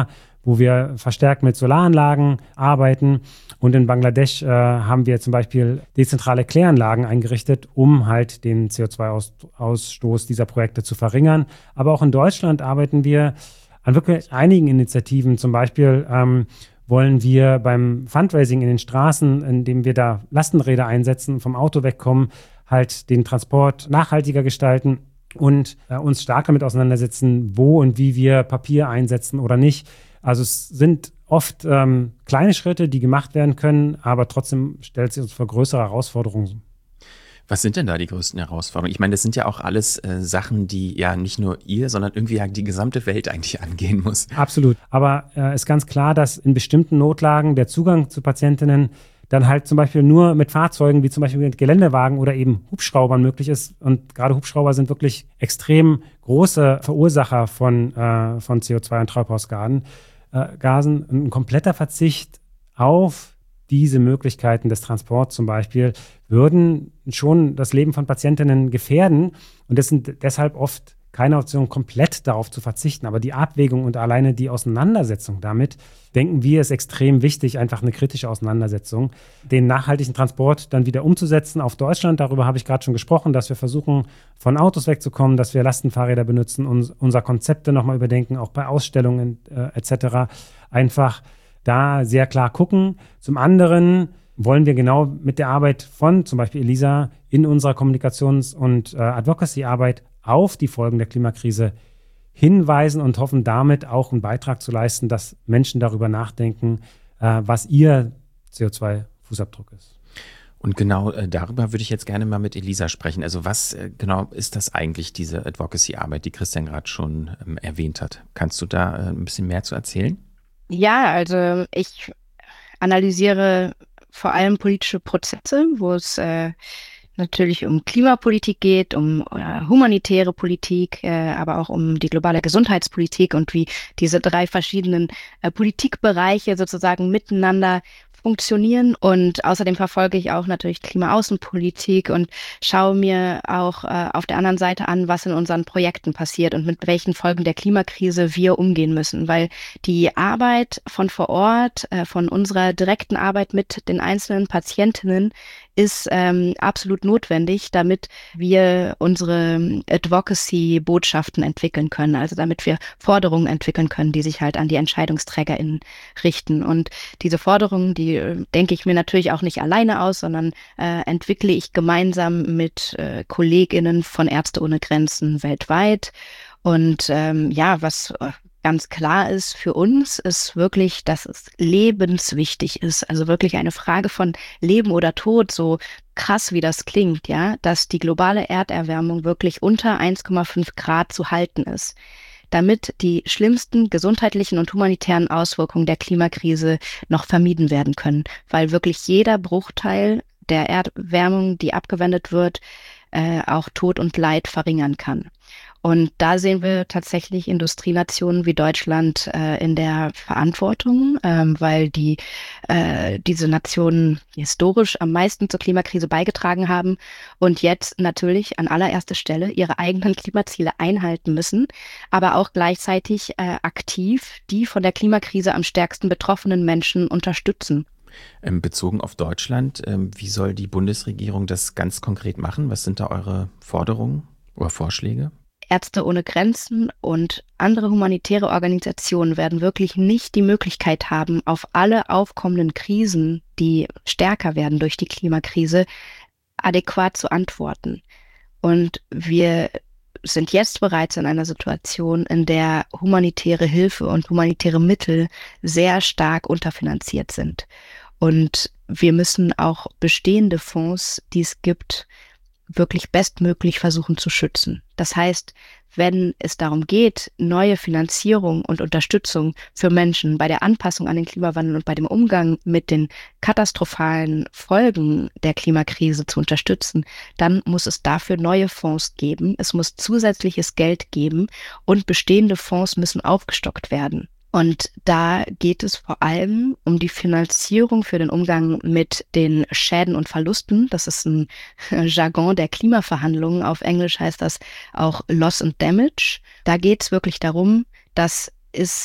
wo wir verstärkt mit Solaranlagen arbeiten. Und in Bangladesch äh, haben wir zum Beispiel dezentrale Kläranlagen eingerichtet, um halt den C O zwei Ausstoß dieser Projekte zu verringern. Aber auch in Deutschland arbeiten wir an wirklich einigen Initiativen. Zum Beispiel ähm, wollen wir beim Fundraising in den Straßen, indem wir da Lastenräder einsetzen, vom Auto wegkommen, halt den Transport nachhaltiger gestalten und äh, uns stark damit auseinandersetzen, wo und wie wir Papier einsetzen oder nicht. Also es sind oft ähm, kleine Schritte, die gemacht werden können, aber trotzdem stellt sie uns vor größere Herausforderungen. Was sind denn da die größten Herausforderungen? Ich meine, das sind ja auch alles äh, Sachen, die ja nicht nur ihr, sondern irgendwie ja die gesamte Welt eigentlich angehen muss. Absolut. Aber es äh, ist ganz klar, dass in bestimmten Notlagen der Zugang zu Patientinnen dann halt zum Beispiel nur mit Fahrzeugen wie zum Beispiel mit Geländewagen oder eben Hubschraubern möglich ist. Und gerade Hubschrauber sind wirklich extrem große Verursacher von, äh, von C O zwei und Treibhausgasen. Äh, Gasen. Ein kompletter Verzicht auf diese Möglichkeiten des Transports zum Beispiel würden schon das Leben von Patientinnen gefährden. Und es sind deshalb oft keine Option, komplett darauf zu verzichten. Aber die Abwägung und alleine die Auseinandersetzung damit, denken wir, ist extrem wichtig, einfach eine kritische Auseinandersetzung. Den nachhaltigen Transport dann wieder umzusetzen auf Deutschland, darüber habe ich gerade schon gesprochen, dass wir versuchen, von Autos wegzukommen, dass wir Lastenfahrräder benutzen, uns, unser Konzepte nochmal überdenken, auch bei Ausstellungen äh, et cetera. Einfach da sehr klar gucken. Zum anderen wollen wir genau mit der Arbeit von zum Beispiel Elisa in unserer Kommunikations- und äh, Advocacy-Arbeit auf die Folgen der Klimakrise hinweisen und hoffen damit auch einen Beitrag zu leisten, dass Menschen darüber nachdenken, äh, was ihr C O zwei Fußabdruck ist. Und genau äh, darüber würde ich jetzt gerne mal mit Elisa sprechen. Also was äh, genau ist das eigentlich, diese Advocacy-Arbeit, die Christian gerade schon ähm, erwähnt hat? Kannst du da äh, ein bisschen mehr zu erzählen? Ja, also ich analysiere vor allem politische Prozesse, wo es äh, natürlich um Klimapolitik geht, um äh, humanitäre Politik, äh, aber auch um die globale Gesundheitspolitik und wie diese drei verschiedenen äh, Politikbereiche sozusagen miteinander funktionieren. Und außerdem verfolge ich auch natürlich Klimaaußenpolitik und schaue mir auch äh, auf der anderen Seite an, was in unseren Projekten passiert und mit welchen Folgen der Klimakrise wir umgehen müssen, weil die Arbeit von vor Ort, äh, von unserer direkten Arbeit mit den einzelnen Patientinnen ist ähm, absolut notwendig, damit wir unsere Advocacy-Botschaften entwickeln können, also damit wir Forderungen entwickeln können, die sich halt an die EntscheidungsträgerInnen richten. Und diese Forderungen, die äh, denke ich mir natürlich auch nicht alleine aus, sondern äh, entwickle ich gemeinsam mit äh, KollegInnen von Ärzte ohne Grenzen weltweit. Und ähm, ja, was äh, ganz klar ist für uns, ist wirklich, dass es lebenswichtig ist. Also wirklich eine Frage von Leben oder Tod, so krass wie das klingt, ja, dass die globale Erderwärmung wirklich unter eins Komma fünf Grad zu halten ist, damit die schlimmsten gesundheitlichen und humanitären Auswirkungen der Klimakrise noch vermieden werden können, weil wirklich jeder Bruchteil der Erderwärmung, die abgewendet wird, äh, auch Tod und Leid verringern kann. Und da sehen wir tatsächlich Industrienationen wie Deutschland äh, in der Verantwortung, ähm, weil die äh, diese Nationen historisch am meisten zur Klimakrise beigetragen haben und jetzt natürlich an allererster Stelle ihre eigenen Klimaziele einhalten müssen, aber auch gleichzeitig äh, aktiv die von der Klimakrise am stärksten betroffenen Menschen unterstützen. Bezogen auf Deutschland, wie soll die Bundesregierung das ganz konkret machen? Was sind da eure Forderungen oder Vorschläge? Ärzte ohne Grenzen und andere humanitäre Organisationen werden wirklich nicht die Möglichkeit haben, auf alle aufkommenden Krisen, die stärker werden durch die Klimakrise, adäquat zu antworten. Und wir sind jetzt bereits in einer Situation, in der humanitäre Hilfe und humanitäre Mittel sehr stark unterfinanziert sind. Und wir müssen auch bestehende Fonds, die es gibt, wirklich bestmöglich versuchen zu schützen. Das heißt, wenn es darum geht, neue Finanzierung und Unterstützung für Menschen bei der Anpassung an den Klimawandel und bei dem Umgang mit den katastrophalen Folgen der Klimakrise zu unterstützen, dann muss es dafür neue Fonds geben. Es muss zusätzliches Geld geben und bestehende Fonds müssen aufgestockt werden. Und da geht es vor allem um die Finanzierung für den Umgang mit den Schäden und Verlusten. Das ist ein Jargon der Klimaverhandlungen. Auf Englisch heißt das auch Loss and Damage. Da geht es wirklich darum, dass es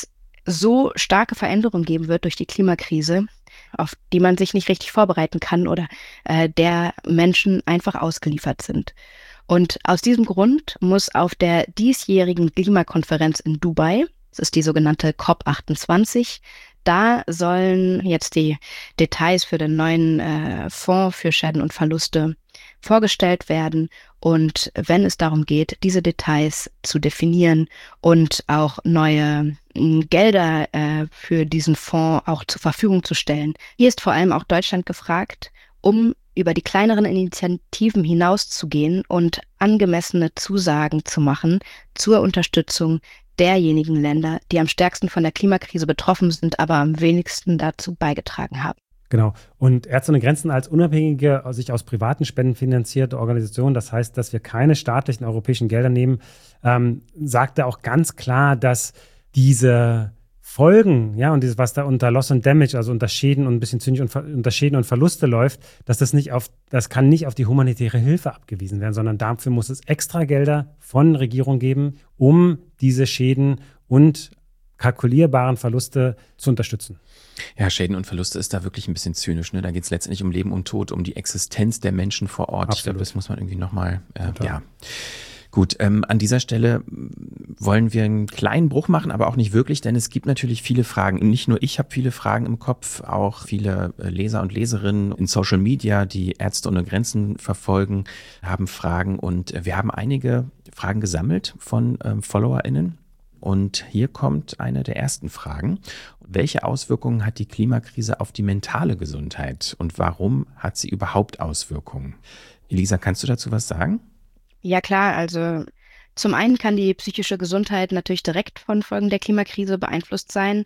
so starke Veränderungen geben wird durch die Klimakrise, auf die man sich nicht richtig vorbereiten kann oder äh, der Menschen einfach ausgeliefert sind. Und aus diesem Grund muss auf der diesjährigen Klimakonferenz in Dubai, das ist die sogenannte COP achtundzwanzig, da sollen jetzt die Details für den neuen äh, Fonds für Schäden und Verluste vorgestellt werden. Und wenn es darum geht, diese Details zu definieren und auch neue äh, Gelder äh, für diesen Fonds auch zur Verfügung zu stellen, hier ist vor allem auch Deutschland gefragt, um über die kleineren Initiativen hinauszugehen und angemessene Zusagen zu machen zur Unterstützung derjenigen Länder, die am stärksten von der Klimakrise betroffen sind, aber am wenigsten dazu beigetragen haben. Genau. Und Ärzte ohne Grenzen als unabhängige, sich aus privaten Spenden finanzierte Organisation, das heißt, dass wir keine staatlichen europäischen Gelder nehmen, ähm, sagte auch ganz klar, dass diese Folgen, ja, und dieses, was da unter Loss and Damage, also unter Schäden und ein bisschen zynisch und unter Schäden und Verluste läuft, dass das nicht auf, das kann nicht auf die humanitäre Hilfe abgewiesen werden, sondern dafür muss es extra Gelder von Regierung geben, um diese Schäden und kalkulierbaren Verluste zu unterstützen. Ja, Schäden und Verluste ist da wirklich ein bisschen zynisch. Ne? Da geht es letztendlich um Leben und Tod, um die Existenz der Menschen vor Ort. Absolut. Ich glaube, das muss man irgendwie nochmal, äh, ja. Gut, ähm, an dieser Stelle wollen wir einen kleinen Bruch machen, aber auch nicht wirklich, denn es gibt natürlich viele Fragen. Nicht nur ich habe viele Fragen im Kopf, auch viele Leser und Leserinnen in Social Media, die Ärzte ohne Grenzen verfolgen, haben Fragen. Und wir haben einige Fragen gesammelt von ähm, FollowerInnen. Und hier kommt eine der ersten Fragen. Welche Auswirkungen hat die Klimakrise auf die mentale Gesundheit und warum hat sie überhaupt Auswirkungen? Elisa, kannst du dazu was sagen? Ja klar, also zum einen kann die psychische Gesundheit natürlich direkt von Folgen der Klimakrise beeinflusst sein.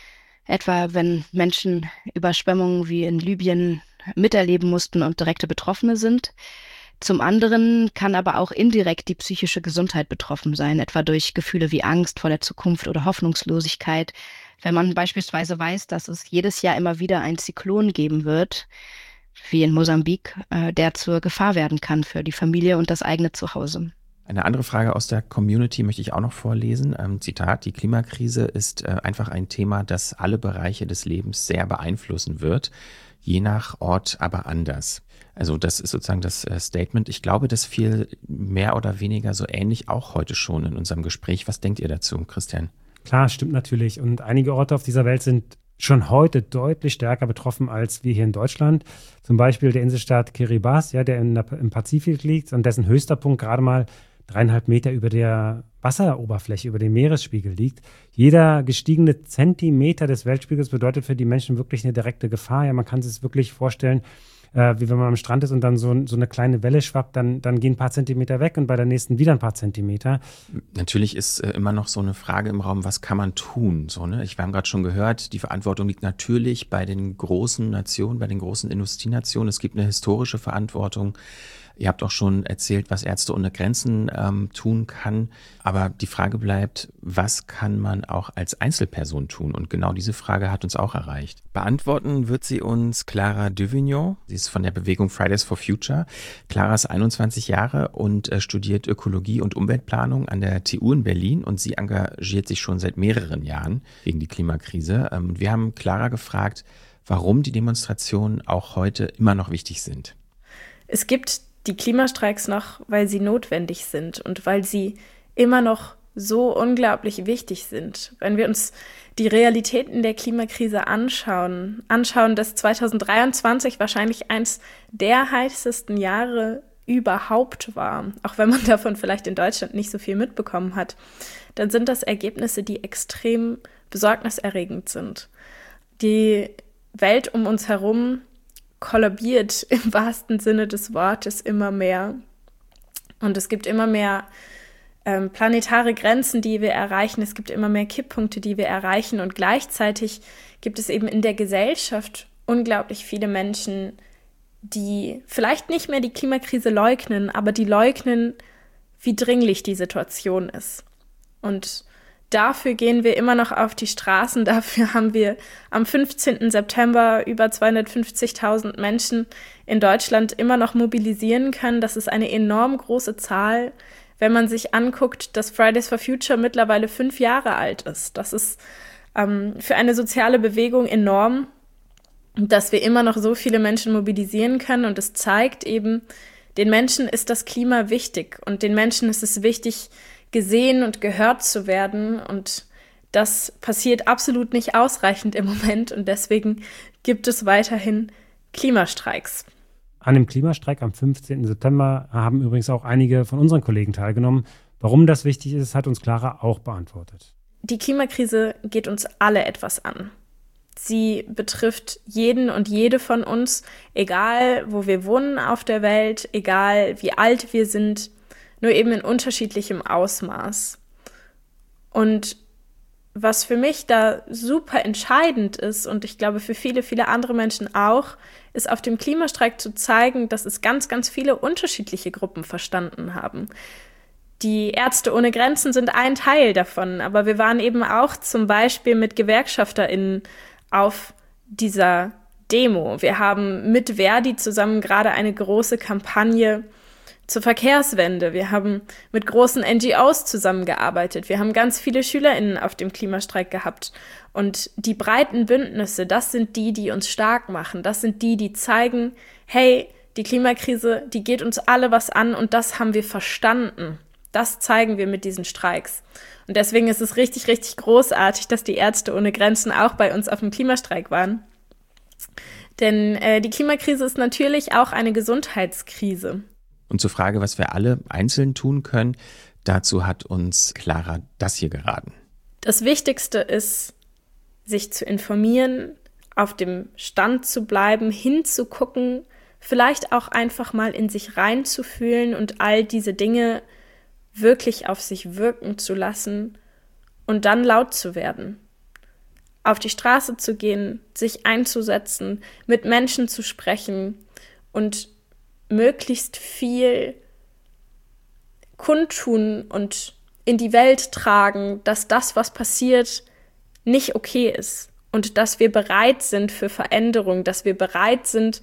Etwa wenn Menschen Überschwemmungen wie in Libyen miterleben mussten und direkte Betroffene sind. Zum anderen kann aber auch indirekt die psychische Gesundheit betroffen sein, etwa durch Gefühle wie Angst vor der Zukunft oder Hoffnungslosigkeit. Wenn man beispielsweise weiß, dass es jedes Jahr immer wieder einen Zyklon geben wird, wie in Mosambik, äh, der zur Gefahr werden kann für die Familie und das eigene Zuhause. Eine andere Frage aus der Community möchte ich auch noch vorlesen. Ähm, Zitat, die Klimakrise ist äh, einfach ein Thema, das alle Bereiche des Lebens sehr beeinflussen wird, je nach Ort aber anders. Also das ist sozusagen das äh, Statement. Ich glaube, das fiel mehr oder weniger so ähnlich auch heute schon in unserem Gespräch. Was denkt ihr dazu, Christian? Klar, stimmt natürlich. Und einige Orte auf dieser Welt sind schon heute deutlich stärker betroffen als wir hier in Deutschland. Zum Beispiel der Inselstaat Kiribati, ja, der, in der im Pazifik liegt und dessen höchster Punkt gerade mal dreieinhalb Meter über der Wasseroberfläche, über dem Meeresspiegel liegt. Jeder gestiegene Zentimeter des Weltspiegels bedeutet für die Menschen wirklich eine direkte Gefahr. Ja, man kann sich es wirklich vorstellen, äh, wie wenn man am Strand ist und dann so, so eine kleine Welle schwappt, dann, dann gehen ein paar Zentimeter weg und bei der nächsten wieder ein paar Zentimeter. Natürlich ist äh, immer noch so eine Frage im Raum, was kann man tun? So, ne? Ich, wir haben gerade schon gehört, die Verantwortung liegt natürlich bei den großen Nationen, bei den großen Industrienationen. Es gibt eine historische Verantwortung. Ihr habt auch schon erzählt, was Ärzte ohne Grenzen ähm, tun kann. Aber die Frage bleibt, was kann man auch als Einzelperson tun? Und genau diese Frage hat uns auch erreicht. Beantworten wird sie uns Clara Duvignon. Sie ist von der Bewegung Fridays for Future. Clara ist einundzwanzig Jahre und äh, studiert Ökologie und Umweltplanung an der T U in Berlin. Und sie engagiert sich schon seit mehreren Jahren gegen die Klimakrise. Ähm, wir haben Clara gefragt, warum die Demonstrationen auch heute immer noch wichtig sind. Es gibt die Klimastreiks noch, weil sie notwendig sind und weil sie immer noch so unglaublich wichtig sind. Wenn wir uns die Realitäten der Klimakrise anschauen, anschauen, dass zweitausenddreiundzwanzig wahrscheinlich eins der heißesten Jahre überhaupt war, auch wenn man davon vielleicht in Deutschland nicht so viel mitbekommen hat, dann sind das Ergebnisse, die extrem besorgniserregend sind. Die Welt um uns herum kollabiert im wahrsten Sinne des Wortes immer mehr. Und es gibt immer mehr ähm, planetare Grenzen, die wir erreichen. Es gibt immer mehr Kipppunkte, die wir erreichen. Und gleichzeitig gibt es eben in der Gesellschaft unglaublich viele Menschen, die vielleicht nicht mehr die Klimakrise leugnen, aber die leugnen, wie dringlich die Situation ist. Und dafür gehen wir immer noch auf die Straßen. Dafür haben wir am fünfzehnten September über zweihundertfünfzigtausend Menschen in Deutschland immer noch mobilisieren können. Das ist eine enorm große Zahl, wenn man sich anguckt, dass Fridays for Future mittlerweile fünf Jahre alt ist. Das ist ähm, für eine soziale Bewegung enorm, dass wir immer noch so viele Menschen mobilisieren können. Und es zeigt eben, den Menschen ist das Klima wichtig und den Menschen ist es wichtig, gesehen und gehört zu werden. Und das passiert absolut nicht ausreichend im Moment. Und deswegen gibt es weiterhin Klimastreiks. An dem Klimastreik am fünfzehnten September haben übrigens auch einige von unseren Kollegen teilgenommen. Warum das wichtig ist, hat uns Clara auch beantwortet. Die Klimakrise geht uns alle etwas an. Sie betrifft jeden und jede von uns, egal wo wir wohnen auf der Welt, egal wie alt wir sind, nur eben in unterschiedlichem Ausmaß. Und was für mich da super entscheidend ist, und ich glaube für viele, viele andere Menschen auch, ist auf dem Klimastreik zu zeigen, dass es ganz, ganz viele unterschiedliche Gruppen verstanden haben. Die Ärzte ohne Grenzen sind ein Teil davon, aber wir waren eben auch zum Beispiel mit GewerkschafterInnen auf dieser Demo. Wir haben mit Verdi zusammen gerade eine große Kampagne zur Verkehrswende. Wir haben mit großen N G Os zusammengearbeitet. Wir haben ganz viele SchülerInnen auf dem Klimastreik gehabt. Und die breiten Bündnisse, das sind die, die uns stark machen. Das sind die, die zeigen, hey, die Klimakrise, die geht uns alle was an und das haben wir verstanden. Das zeigen wir mit diesen Streiks. Und deswegen ist es richtig, richtig großartig, dass die Ärzte ohne Grenzen auch bei uns auf dem Klimastreik waren. Denn äh, die Klimakrise ist natürlich auch eine Gesundheitskrise. Und zur Frage, was wir alle einzeln tun können, dazu hat uns Clara das hier geraten. Das Wichtigste ist, sich zu informieren, auf dem Stand zu bleiben, hinzugucken, vielleicht auch einfach mal in sich reinzufühlen und all diese Dinge wirklich auf sich wirken zu lassen und dann laut zu werden. Auf die Straße zu gehen, sich einzusetzen, mit Menschen zu sprechen und möglichst viel kundtun und in die Welt tragen, dass das, was passiert, nicht okay ist und dass wir bereit sind für Veränderung, dass wir bereit sind,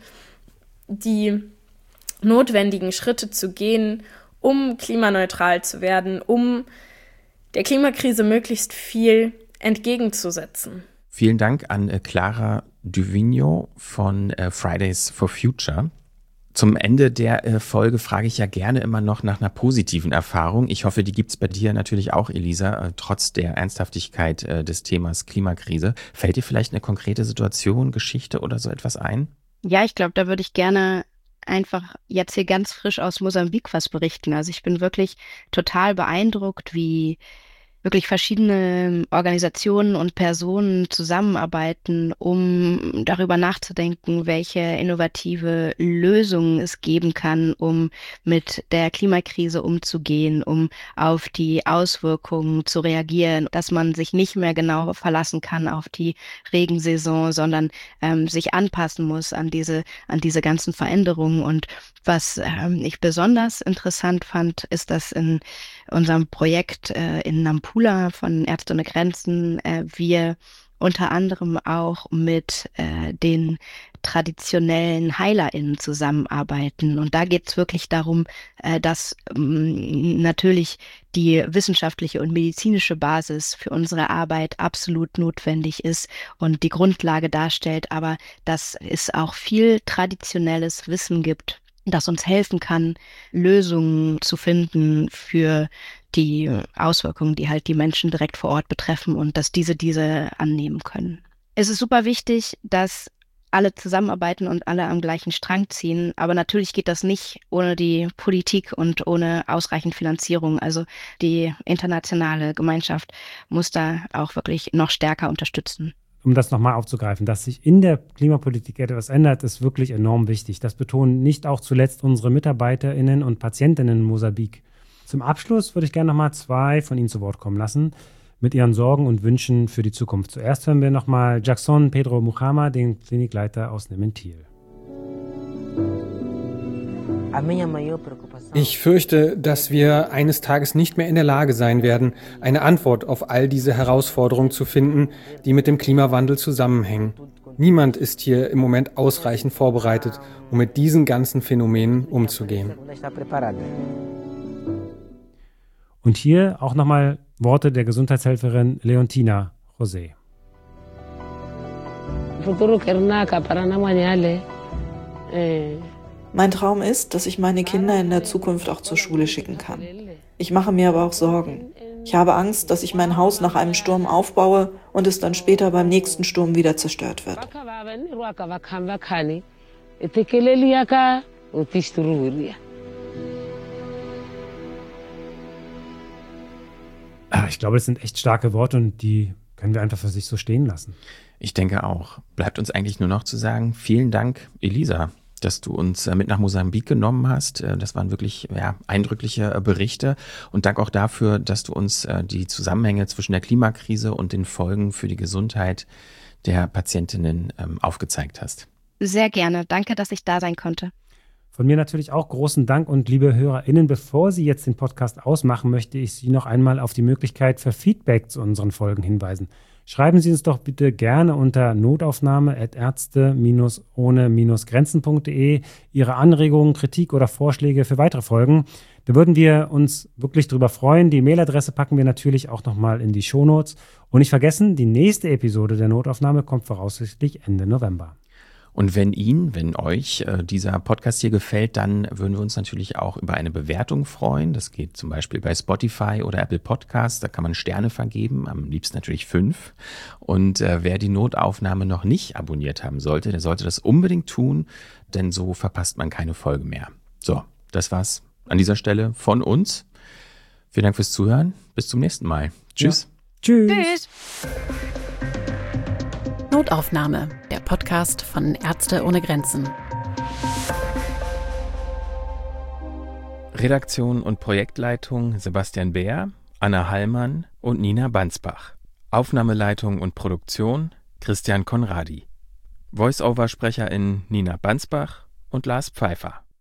die notwendigen Schritte zu gehen, um klimaneutral zu werden, um der Klimakrise möglichst viel entgegenzusetzen. Vielen Dank an äh, Clara Duvigno von äh, Fridays for Future. Zum Ende der äh, Folge frage ich ja gerne immer noch nach einer positiven Erfahrung. Ich hoffe, die gibt's bei dir natürlich auch, Elisa, äh, trotz der Ernsthaftigkeit äh, des Themas Klimakrise. Fällt dir vielleicht eine konkrete Situation, Geschichte oder so etwas ein? Ja, ich glaube, da würde ich gerne einfach jetzt hier ganz frisch aus Mosambik was berichten. Also ich bin wirklich total beeindruckt, wie wirklich verschiedene Organisationen und Personen zusammenarbeiten, um darüber nachzudenken, welche innovative Lösungen es geben kann, um mit der Klimakrise umzugehen, um auf die Auswirkungen zu reagieren, dass man sich nicht mehr genau verlassen kann auf die Regensaison, sondern ähm, sich anpassen muss an diese, an diese ganzen Veränderungen. Und was ähm, ich besonders interessant fand, ist, dass in unserem Projekt äh, in Nampula von Ärzte ohne Grenzen äh, wir unter anderem auch mit äh, den traditionellen HeilerInnen zusammenarbeiten. Und da geht es wirklich darum, äh, dass ähm, natürlich die wissenschaftliche und medizinische Basis für unsere Arbeit absolut notwendig ist und die Grundlage darstellt, aber dass es auch viel traditionelles Wissen gibt, das uns helfen kann, Lösungen zu finden für die Auswirkungen, die halt die Menschen direkt vor Ort betreffen und dass diese diese annehmen können. Es ist super wichtig, dass alle zusammenarbeiten und alle am gleichen Strang ziehen, aber natürlich geht das nicht ohne die Politik und ohne ausreichend Finanzierung. Also die internationale Gemeinschaft muss da auch wirklich noch stärker unterstützen. Um das nochmal aufzugreifen, dass sich in der Klimapolitik etwas ändert, ist wirklich enorm wichtig. Das betonen nicht auch zuletzt unsere MitarbeiterInnen und PatientInnen in Mosambik. Zum Abschluss würde ich gerne nochmal zwei von Ihnen zu Wort kommen lassen, mit ihren Sorgen und Wünschen für die Zukunft. Zuerst hören wir nochmal Jackson Pedro Mujama, den Klinikleiter aus Nementil. Ich fürchte, dass wir eines Tages nicht mehr in der Lage sein werden, eine Antwort auf all diese Herausforderungen zu finden, die mit dem Klimawandel zusammenhängen. Niemand ist hier im Moment ausreichend vorbereitet, um mit diesen ganzen Phänomenen umzugehen. Und hier auch nochmal Worte der Gesundheitshelferin Leontina José. Mein Traum ist, dass ich meine Kinder in der Zukunft auch zur Schule schicken kann. Ich mache mir aber auch Sorgen. Ich habe Angst, dass ich mein Haus nach einem Sturm aufbaue und es dann später beim nächsten Sturm wieder zerstört wird. Ich glaube, das sind echt starke Worte und die können wir einfach für sich so stehen lassen. Ich denke auch. Bleibt uns eigentlich nur noch zu sagen, vielen Dank, Elisa, dass du uns mit nach Mosambik genommen hast. Das waren wirklich ja, eindrückliche Berichte. Und Dank auch dafür, dass du uns die Zusammenhänge zwischen der Klimakrise und den Folgen für die Gesundheit der Patientinnen aufgezeigt hast. Sehr gerne. Danke, dass ich da sein konnte. Von mir natürlich auch großen Dank und liebe HörerInnen, bevor Sie jetzt den Podcast ausmachen, möchte ich Sie noch einmal auf die Möglichkeit für Feedback zu unseren Folgen hinweisen. Schreiben Sie uns doch bitte gerne unter notaufnahme at ärzte ohne grenzen punkt de Ihre Anregungen, Kritik oder Vorschläge für weitere Folgen. Da würden wir uns wirklich drüber freuen. Die Mailadresse packen wir natürlich auch nochmal in die Shownotes. Und nicht vergessen, die nächste Episode der Notaufnahme kommt voraussichtlich Ende November. Und wenn Ihnen, wenn euch äh, dieser Podcast hier gefällt, dann würden wir uns natürlich auch über eine Bewertung freuen. Das geht zum Beispiel bei Spotify oder Apple Podcasts. Da kann man Sterne vergeben, am liebsten natürlich fünf. Und äh, wer die Notaufnahme noch nicht abonniert haben sollte, der sollte das unbedingt tun, denn so verpasst man keine Folge mehr. So, das war's an dieser Stelle von uns. Vielen Dank fürs Zuhören. Bis zum nächsten Mal. Tschüss. Ja. Tschüss. Tschüss. Notaufnahme, der Podcast von Ärzte ohne Grenzen. Redaktion und Projektleitung Sebastian Beer, Anna Hallmann und Nina Bansbach. Aufnahmeleitung und Produktion Christian Konradi. Voice-Over-SprecherInnen Nina Bansbach und Lars Pfeiffer.